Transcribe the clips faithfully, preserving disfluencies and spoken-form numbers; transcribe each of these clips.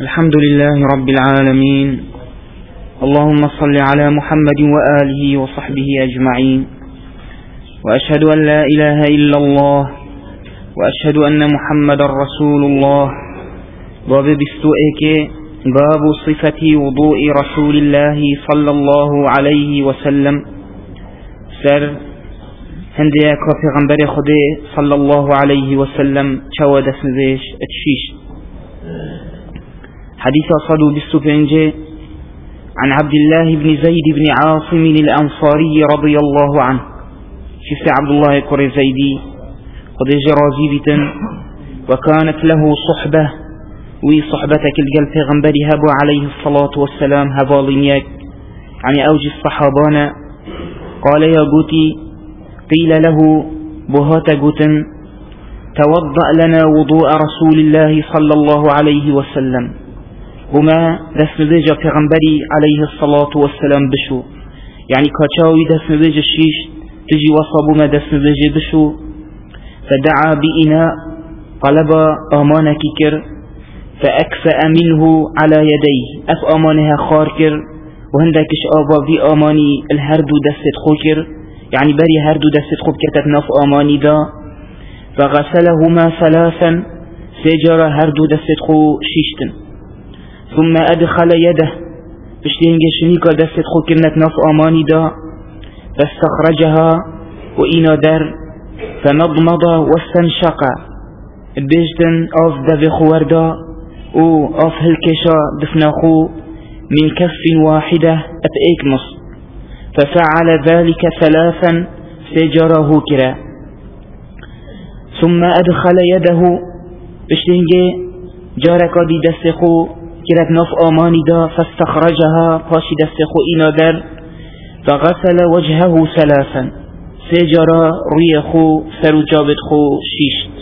الحمد لله رب العالمين. اللهم صل على محمد وآله وصحبه أجمعين، وأشهد أن لا إله إلا الله، وأشهد أن محمد رسول الله. باب بستوئك باب صفة وضوء رسول الله صلى الله عليه وسلم. سر هندي كافي غنبر خده صلى الله عليه وسلم شواد اسمش اتشيش. حديث صدو بالسفنجة عن عبد الله بن زيد بن عاصم الأنصاري رضي الله عنه. شفت عبد الله كوري زيدي قد جرازي بتن، وكانت له صحبة وي صحبتك القلب غنبري هبو عليه الصلاة والسلام هبالينيك يعني أوج الصحابان. قال يا قوتي، قيل له بهات قوتن توضأ لنا وضوء رسول الله صلى الله عليه وسلم. هما دسم بيجا پیغمبري عليه الصلاة والسلام بشو، يعني كاچاوي دسم بيجا الشيش تجي وصابو ما دسم بيجا بشو. فدعا بإناء طلب آمانك كر، فأكفأ منه على يديه أف آمانها خاركر، وهندكش آبا في آماني الهردو دست خوكر، يعني بري هردو دست خوب كتت نف آماني دا. فغسلهما ثلاثا سجر هردو دست خو شيشتن. ثم أدخل يده بشتينج شنيكا دست خو كرنت نف آماني دا، فاستخرجها وإنا در، فمضمض واستنشق بيجتن آف دفي خواردا او آف هلكشا دفناخو من كف واحدة أتأيك نص. ففعل ذلك ثلاثا سجره كرا. ثم أدخل يده بشتينج جاركا دي دستخو كرت نف آماني دا، فاستخرجها باشي دستخو إنا در، فغسل وجهه ثلاثا سجر ريخو سرجابتخو شيشت.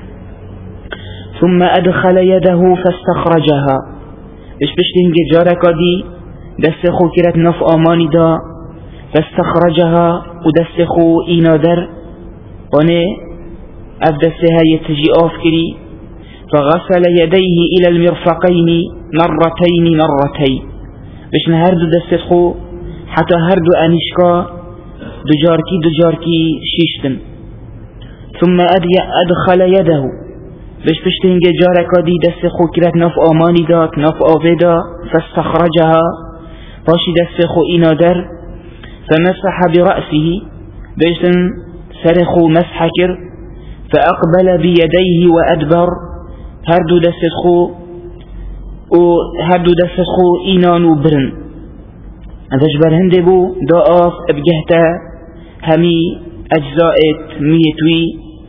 ثم أدخل يده فاستخرجها إش بشتنج جاركا دي دستخو كرت نف آماني دا، فاستخرجها ودستخو إنا در، وني أبدسها يتجي آفكري. فغسل يديه إلى المرفقين مرتين مرتين بشن هردو دستخو حتى هردو أنشكا دجاركي دجاركي شيشتن. ثم أدخل يده بش بشتنج جاركا دي دستخو كرت نف آماني دات نف آفيدا، فاستخرجها باشي دستخو إنا در، فمسح برأسه بشتن سرخو مسحكر، فأقبل بيديه وأدبر هردو دستخو و هردو دستخو إنانو برن. أذجبر هندبو دا آف بجهتا همي أجزاءت ميتوي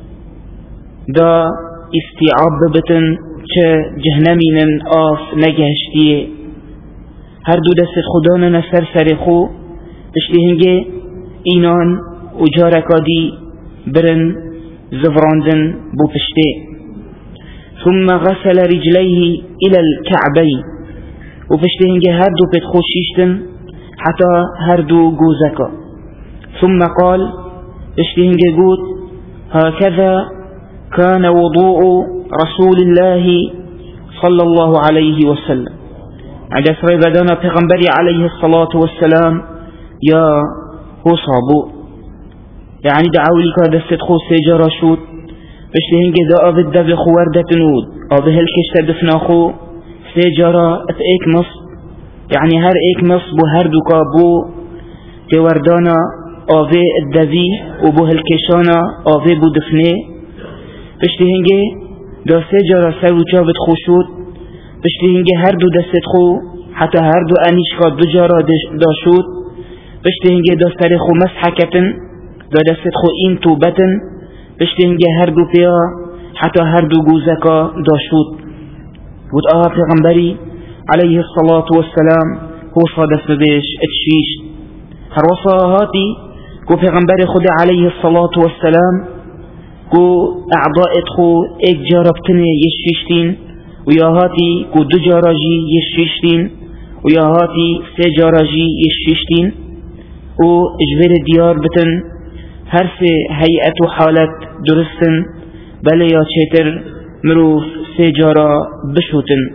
دا استيعاب بتن چه جهنمين آف نجهشتيه. هردو دستخو دانا نسر سرخو بشتهنجي إنان و جاركا دي برن زفراندن بو پشته. ثم غسل رجليه إلى الكعبين وبشتهنج هردو بتخو شيشتن حتى هردو جوزكا. ثم قال بشتهنج قوت هكذا كان وضوء رسول الله صلى الله عليه وسلم. عند سري بدانا پیغمبري عليه الصلاة والسلام يا هو صابو، يعني دعاولي كادست خو سيجارة شوت بشتهنج دا آفد دفي خوارده تنود آفه هلكشت دفناخو سيجارة اتأيك مص، يعني هر ايك مص بو هر دوكا بو توردانا آفه الدفي وبو هلكشانا آفه بو دفنه. بشتهنج دا سيجارة سرو جابت خوشود، بشتهنج هر دو دست خو حتى هر دو انيشكا دو جارة دا شود. بشتهنج دا سرخو مسحكتن دا دست خو این توبتن، بشتهنج هر دو پیا حتى هر دو گوزکا داشود. بود آها پیغمبری عليه الصلاة والسلام هو صادف بيش اتشيش. هر وصاهاتي كو پیغمبر خود عليه الصلاة والسلام كو اعضاء خو اك جاربتنه يشيشتين، وياهاتي كو دو جاراجي يشيشتين، وياهاتي سي جاراجي يشيشتين، و اجبر ديار بتن هر سه هيئت و حالت درستن، بله یا چیتر مروف سه جارا بشوتن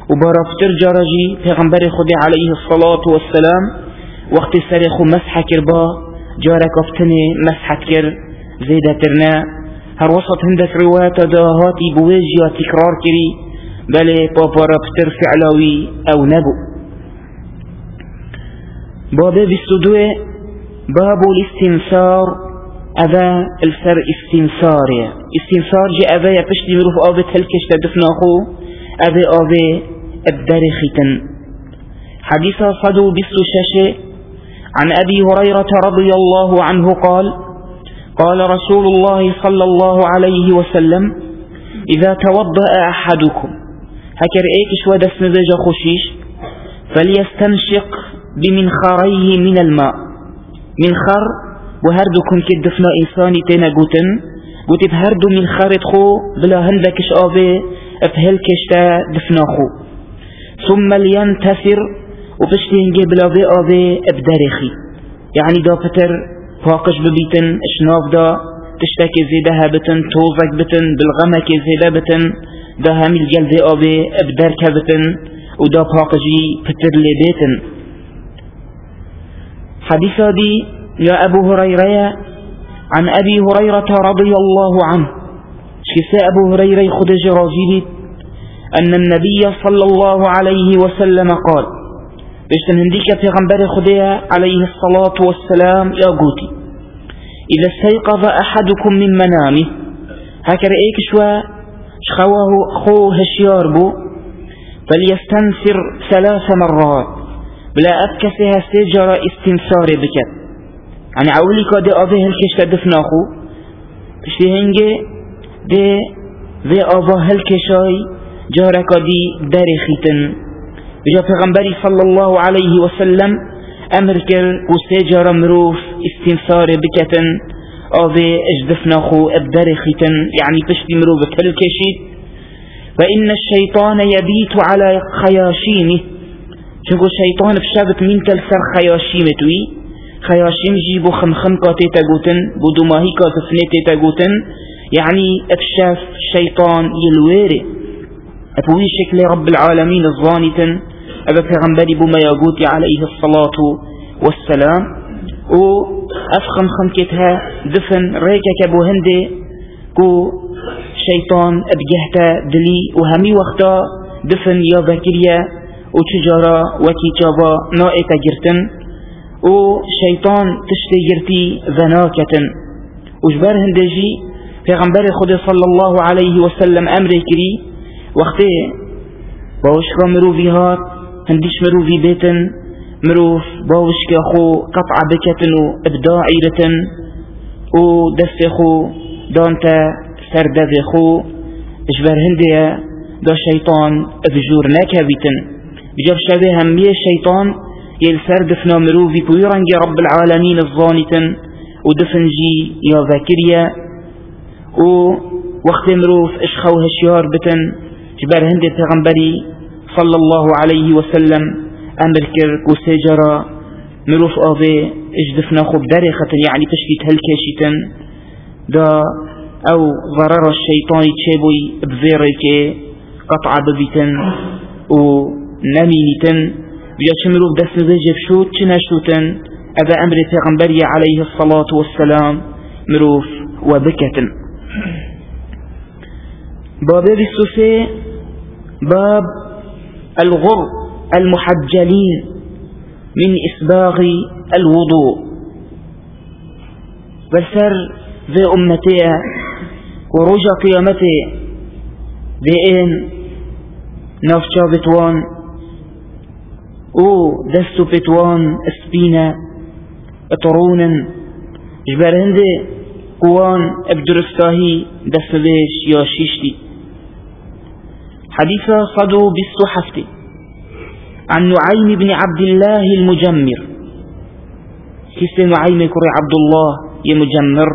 وبارافتر جارجي پیغمبر خود عليه الصلاة والسلام وقت سرخو مسح كربا جارك افتني مسح كر زيادة ترنا هر وسط هندك روایت داهاتی بویج یا تکرار کری بله بارافتر فعلاوی او نبو. باب بستدوه باب الاستنصار اذا السر استنصار استنصار جي اذا يبشتي مروف آبت هلكش تدفناخو اذا آبه الدرخيتن. حديث صدو بسو شاشي عن أبي هريرة رضي الله عنه قال قال رسول الله صلى الله عليه وسلم إذا توضأ أحدكم هكر ايكش ودس نزج خشيش فليستنشق بمنخريه من الماء. منخر وهردكم كدفنا إنساني تينا قوتن قوتي بهردو منخرت خو بلا هندكش آبه افهلكش تا دفناخو ثم لينتثر وبشتي هنجي بلا بي آبه ابدارخي يعني دا فتر فاقش ببيتن اشناف دا تشتكي زيده بتن توزك بتن بالغمك زيده بتن دا همي الجل بي آبه ابدارك بتن ودا فاقجي فتر لبيتن. حديثة دي يا أبو هريرة عن أبي هريرة رضي الله عنه شكسا أبو هريرة خدج راجيلي أن النبي صلى الله عليه وسلم قال بشتن هنديك في غنبر خدية عليه الصلاة والسلام يا قوتي إذا استيقظ أحدكم من منامه هكذا إيك شوى شخواه خو هشيار بو فليستنسر ثلاث مرات بلا أبكسها سجر استنسار بكت يعني عولي كده أبيه الكش دفناخو بشتي هنجي دي ذي أباه الكشاي جارك دي دارخيتن بجا پیغمبری صلى الله عليه وسلم امر كر وستجار مروف استنصار بكتن آذي اجدفناخو ابدارخيتن يعني پشتی مروف كالكشيت فإن الشيطان يبيت على خياشيمه چونكو الشيطان بشابت من تلسر خياشيمتوي خياشيم جيبو خمخم كاتي تاقوتن بودو ماهي كاتفنيتي تاقوتن يعني افشاف الشيطان يلويري أبوي شكل رب العالمين الظانتن أبا پیغمبری بما يقوتي عليه الصلاة والسلام و أفخم خمكتها دفن ريكا كبو هندي كو شيطان أبجهتا دلي وهمي وقتا دفن يا بكريا و تجارة وكي جابا نائتا جرتن و شيطان تشتي جرتي ذناكة وجبار هندجي پیغمبر خود صلى الله عليه وسلم أمري كري وقتی باوشکا مروفی هات هندیش مروفی بیتن مروف باوشکا خو قطع بکتن و ابداعی رتن و دست خو دانتا سردب خو اجبر هندیه دا شیطان افجور نکویتن بجاب شبه همیه شیطان يل سردفنا مروفي بويرانجي رب العالمين الظانتن ودفنجي يا ذاكريا و وقت مروف اشخو هشيار بتن جبار هندي پیغمبري صلى الله عليه وسلم امر كرك وسجرا مروف آبي اجدفنا خوب دارخة يعني تشكيت هالكاشيتن دا او ضرر الشيطان تشابوي بذيرك قطع ببيتن و نمينتن بيا شمروف دس نزجف شوت چناشوتن اذا امر پیغمبري عليه الصلاة والسلام مروف وبكتن. باب السوسي باب الغر المحجلين من إسباغ الوضوء بسر ذي أمتي ورجع قيامتي ذئين نفشا بتوان او دستو بتوان اسبينا اترونا جبار هندي قوان ابدرستاهي دست بيش يا شيشتي. حديث صدو بالصحفتي عن نعيم بن عبد الله المجمر كيف نعيم كري عبد الله يمجمر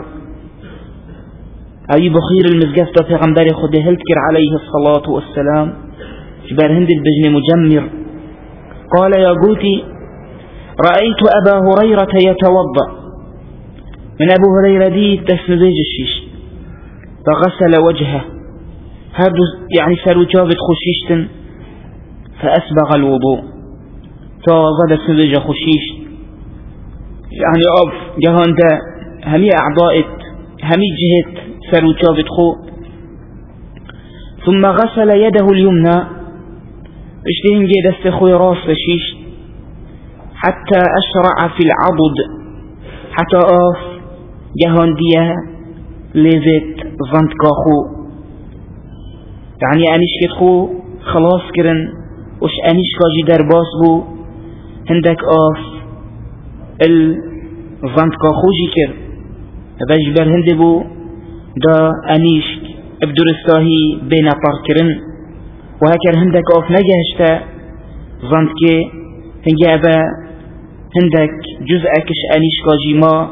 أي بخير المزقفة في غنبار خده هلتكر عليه الصلاة والسلام جبار هند البجن مجمر قال يا قوتي رأيت أبا هريرة يتوضأ من أبو هريرة دي تسنبيج الشيش فغسل وجهه هذا يعني سالو جابت خشيشتن فأسبغ الوضوء تازد سبج خشيش يعني أف جهان ده همي أعضائت همي جهت سروچابت خو. ثم غسل يده اليمنى اشتهن جي دست خوي راس شيش حتى أشرع في العضد حتى أف جهان ديه لذت ظنت كاخو يعني أنيش كتخو خلاص كرن وش أنيش كاجي درباس بو هندك آف الظنت كاخو جي كر بجبر هند بو دا أنيش بدرستاهي بين طركرن وهكذا هندك آف نجهشتا ظنت كي هنجي أبا هندك جزءكش أنيش كاجي ما.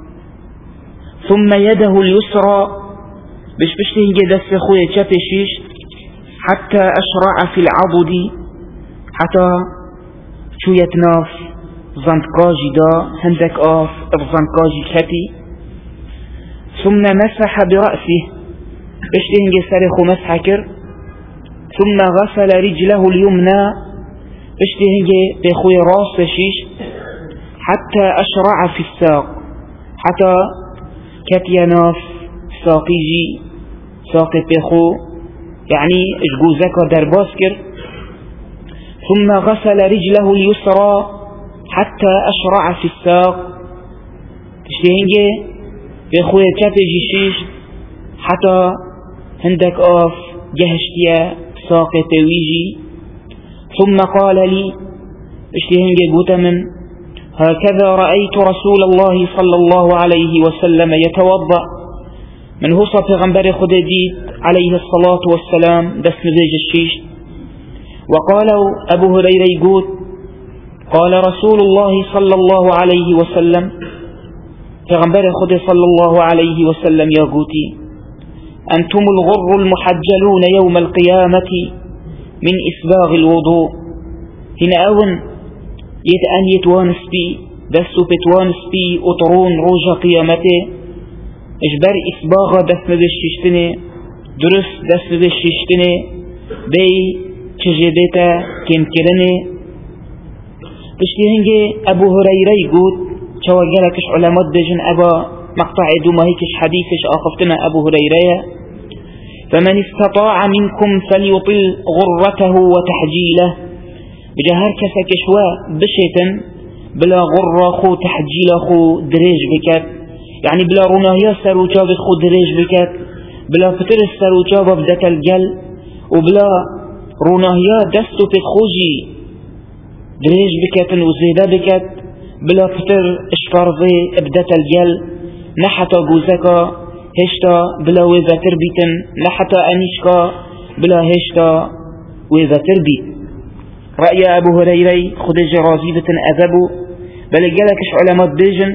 ثم يده اليسرى بش بشته هنجي دست خويا چپشيش حتى أشرع في العضد حتى شو يتناف زنتكاجي دا هندك آف الزنتكاجي كتي. ثم مسح برأسه بشته هنجي سرخو مسح كر. ثم غسل رجله اليمنى بشته هنجي بخويا راس شيش حتى أشرع في الساق حتى كتيناف ساقيجي ساقي بخو يعني اجگوزك درباسكر. ثم غسل رجله اليسرى حتى أشرع في الساق تشتهنجي بخويا كتيجي شيش حتى هندك آف جهشتيا ساقي تويجي. ثم قال لي اشتهنجي قوتمن هكذا رأيت رسول الله صلى الله عليه وسلم يتوضأ من هو صفي غنبري خديديد عليه الصلاة والسلام دس نبيج الشيش. وقالوا أبو هريرة يقول قال رسول الله صلى الله عليه وسلم في غنبري خدي صلى الله عليه وسلم يا قوتي أنتم الغر المحجلون يوم القيامة من إسباغ الوضوء. هنا أون يتأن يتوانس بي دسو بتوانس بي أطرون روجا قيامته اجبر إسباغ دس ندشتني درس دس ندشتني بي چجبتا كم كرني بشتي هنجي أبو هريرة يقول شو جالكش علامات بجن أبا مقطع دوما هيكش حديثش آخفتنا أبو هريرة فمن استطاع منكم فليطل غرته وتحجيله بجهر كسك شوا بشيتن بلا غرة خو تحجيل خو دريج بكت يعني بلا روناهيا سروچا خو دريج بكت بلا فتر السروچا ببدت الجل وبلا روناهيا دستو تخوجي دريج بكت وزيدا بكت بلا فتر اشفارضي ابدت الجل نحتا جوزكا هشتا بلا ويذا تربيتن نحتا أنيشكا بلا هشتا ويذا تربيت. رأي أبو هريرة خدج رازيبة أذبو بل جالكش علامات بيجن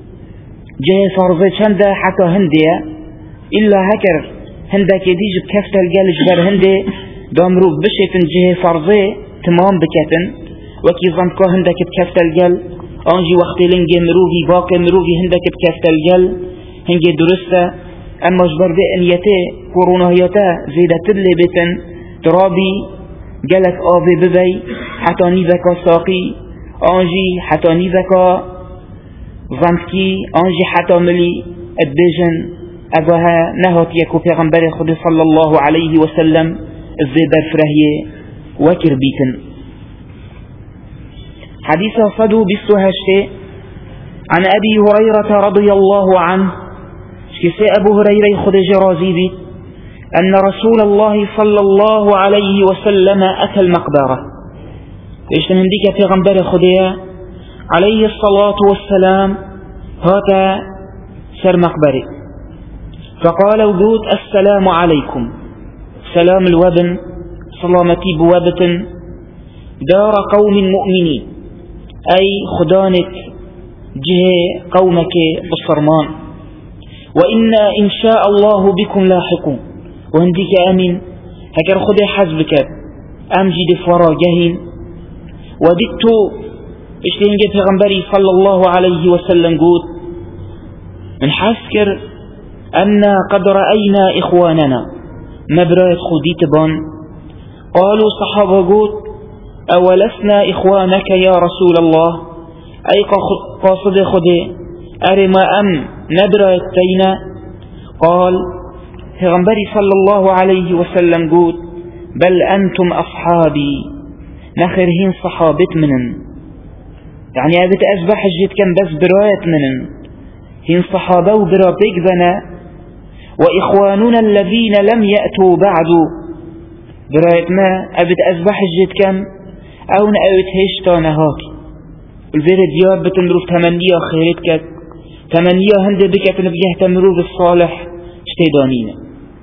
جه فرضي شنده حتى هندية إلا هكر هنده كديج بكفت الجالج بر هندي دامرو بشيتن جه فرضي تمام بكتن وكي ظنكا هنده بكفت الجل أنجي وقت لنجي مروفي باقي مروفي هنده بكفت الجل هنجي درسته أما جبر بأنيته كورونهيته زيادة تبلي بتن ترابي جلك آبي ببي حتى نيذكا ساقي أنجي حتى نيذكا ظنكي أنجي حتى ملي الدجن أبها نهت يكو پیغمبر خود صلى الله عليه وسلم الزيدر فرهيه وكر بيتن. حديث صدو بالسهشت عن أبي هريرة رضي الله عنه شكسي أبو هريرة خود جرازي بيت أن رسول الله صلى الله عليه وسلم أتى المقبرة إيش من ديك في غنبر خديا عليه الصلاة والسلام هذا سر مقبري فقال وجود السلام عليكم سلام الوبن سلامتي بوابة دار قوم مؤمنين أي خدانك جه قومك بالصرمان وإنا إن شاء الله بكم لاحقون وهنديك أمين هكذا خدي حزبك أمجي دفورا جهين وددت اشتهن جد غنبري صلى الله عليه وسلم قود من حسكر أن قد رأينا إخواننا مبرات خديت بان قالوا صحابة قود أولسنا إخوانك يا رسول الله؟ أي قاصد خده أرما أم ندرى التينا؟ قال پیغمبری صلى الله عليه وسلم قول بل أنتم أصحابي، نخرهين صحابت منن، يعني أبت أسبح الجد كان بس براية منن، هين صحابة وبرابيك ذنا، وإخواننا الذين لم يأتوا بعد براية ما أبت أسبح الجد كان أو نأوت هشتا نهاك الفير ديار بتمروف تمنية خيرتك تمنية هند بك تنبيه تمروف الصالح اشتيدانين.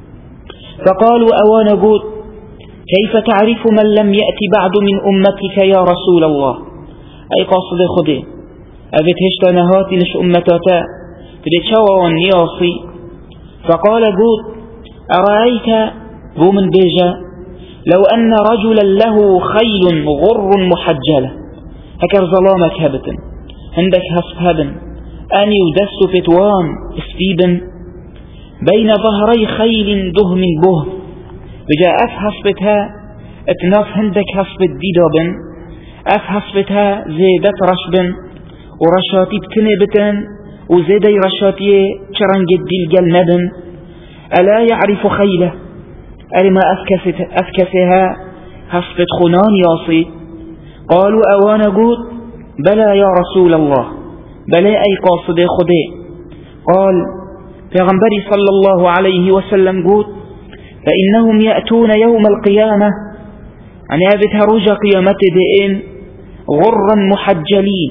فقالوا أوانا قول كيف تعرف من لم يأتي بعد من أمتك يا رسول الله؟ أي قاصد خده أبت هشتا نهاتي نش أمتاتا تلتشوى النياصي. فقال قول أرأيت بو من بيجا لو أن رجلا له خيل غر محجلة، هكر ظلامك هبتن عندك هسب هبن أن يدس فتوان اسفيبن بين ظهري خيل دهم به، بجاء أفهصبتها اتناف عندك هصبت ديدابن أفهصبتها زيدت رشبن ورشاتي بتنبتن وزيدي رشاتي شرنجد ديلجل ندن. ألا يعرف خيله ألما أفكسها هصبت خنان ياصي. قالوا أوانا قول بلى يا رسول الله، بلى أي قاصد خده. قال پیغمبری صلى الله عليه وسلم قول فإنهم يأتون يوم القيامة، يعني أبتها رجا قيامة دئين غرا محجلين،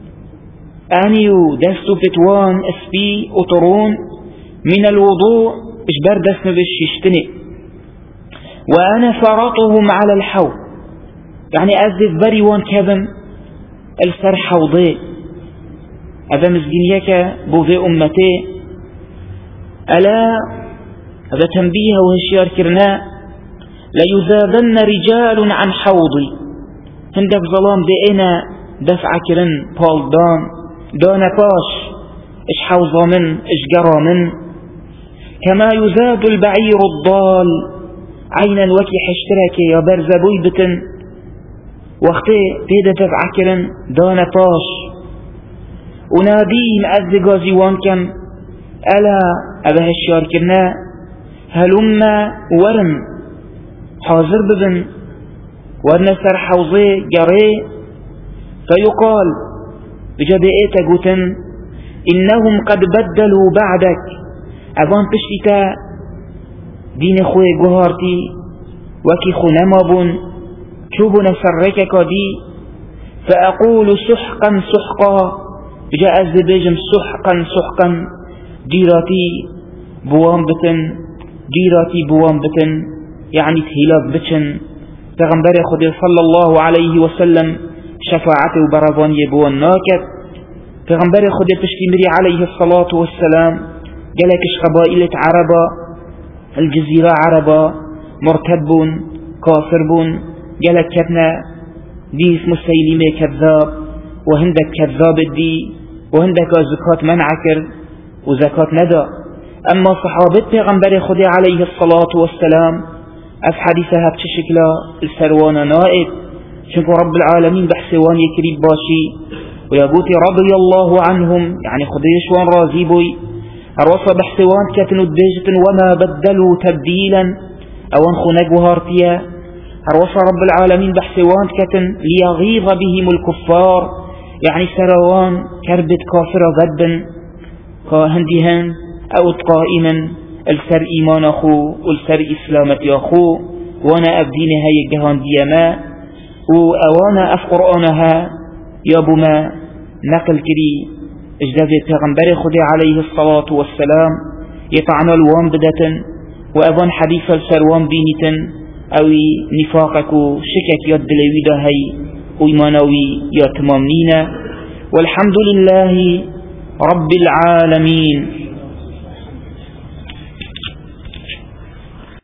أنيو دستو فتوان اسبي أطرون من الوضوء اجبر دسم بالشيشتني، وأنا فرطهم على الحوض، يعني أذف بري وان كذن السر حوضي هذا مزجنيك بوفي أمتي. ألا هذا تنبيه وهشيار كرناء ليذابن رجال عن حوضي، هندك ظلام دينا دفع كرن بال دان دان باش اش حوضا من اش جرى من، كما يزاد البعير الضال عينا وكي حشترك يا برزبوي بتن وقتي تيدا دفع كرن دان باش. وناديهم أزدقازي وان كم ألا أبه الشار كرنا هلما ورن حاضر ببن ورنسر حوضي جري. فيقال بجدئت قوتن إنهم قد بدلوا بعدك، أبان بشتتا دين خوي قهارتي وكي خنمابون شوبنا سرك كدي. فأقول سحقا سحقا، بجاء الزبيجم سحقا سحقا ديراتي بوام بتن ديراتي بوام بتن، يعني تهيلاف بتن. پیغمبر خود صلى الله عليه وسلم شفاعته وبرزان يبوان ناكت. پیغمبر خود پشتیمری عليه الصلاة والسلام قالكش قبائل عربا الجزيرة عربا مرتبون كافربون، قالك كتنا دي اسمه سيلمي كذاب وهندك كذاب الدي وهندك زكاة منعكر وزكاة ندى. أما صحابة پیغمبر خود عليه الصلاة والسلام اف حديثها بشكل السروان نائب، شنكو رب العالمين بحسوان يكريب باشي ويقول رضي الله عنهم، يعني خديشوان رازيبوي الوصى بحسوان كتنو الدجت وما بدلوا تبديلا اوان خنق وهارتيا. الوصى رب العالمين بحسوان كتن ليغيظ بهم الكفار، يعني سروان كربت كافر غدا كهندهن او قائما السر ايمان اخو والسر اسلامة اخو وانا ابدين هاي الجهان ديما واوانا اف قرآنها يابو ما نقل كري اجداد پیغمبر خود عليه الصلاة والسلام يطعن الوان بدتا وأظن حديث السروان بينتا أو نفاقك شكك يد لويدا هاي وإيمانوي يا تمامنين. والحمد لله رب العالمين.